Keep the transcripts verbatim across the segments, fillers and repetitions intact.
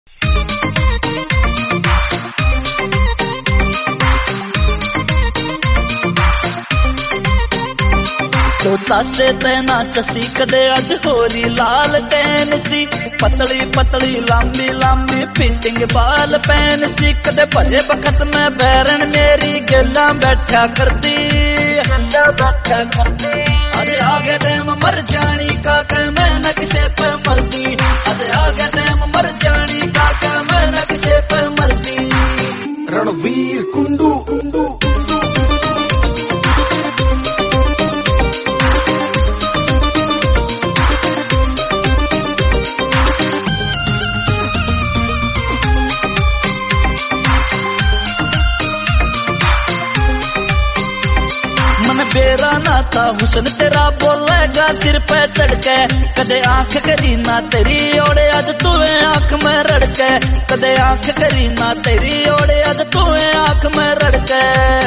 तो तासे तैना चसी कदे अज होरी लाल टैन सी, पतली पतली लांबी लांबी फिटिंग बाल पैन सी। कदे भरे बखत में बैरन मेरी गल्ला बैठा करती बैठा करती। अरे आगे टाइम मर जानी का के मैं न किसे पे मरती। अरे आगे टाइम मर जानी का के मैं न किसे पे मरती। रणवीर कुंडू कुंडू बेरा नाता हुसन तेरा बोलेगा सिर पे चढ़ के। कदे आंख करी ना तेरी ओड़े अज तुवे आंख में रड़के। कदे आंख करी ना तेरी ओड़े अज तुवे आंख में रड़के।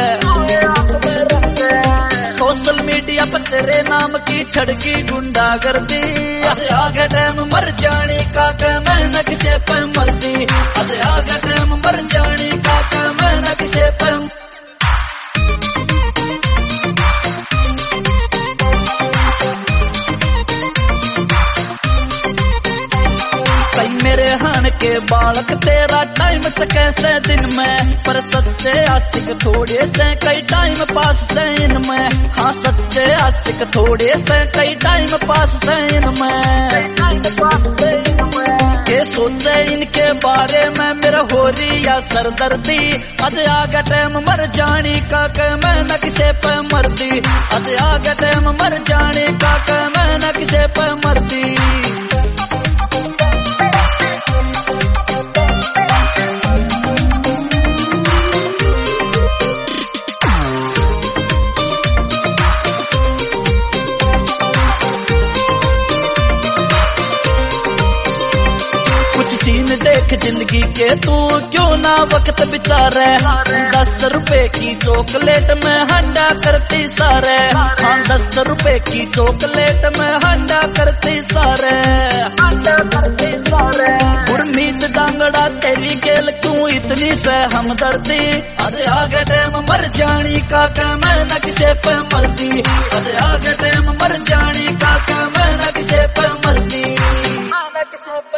सोशल मीडिया पर तेरे नाम की छड़की गुंडा कर दी। आगे टाइम मर जानी का के मैं न किसे पे मरती। आगे टाइम मर जानी का के मैं न किसे पे। मेरे हन के बालक तेरा टाइम से कैसे दिन में, पर सच्चे आशिक थोड़े से कई टाइम पास से इनमें। हाँ सच्चे आशिक थोड़े से कई टाइम पास से इनमें। के सोचे इनके बारे में मेरा हो रही या सरदर्दी। अज आगे टाइम मर जानी का के मैं न किसे पे मरती। अज आगे टाइम मर जानी का के मैं न किसे पे मरती। देख जिंदगी के तू क्यों ना वक्त बिता रहे। दस रुपए की चॉकलेट में हंडा करती सारे। हाँ दस रुपए की चॉकलेट में हंडा करती सारे। हंडा करती सारे। गुरमीत डांगड़ा तेरी गेल क्यों इतनी से हमदर्दी। अरे आगे टाइम मर जानी का के मैं न किसे पे मरती। अरे आगे टाइम मर जानी का के मैं न किसे पे मरती।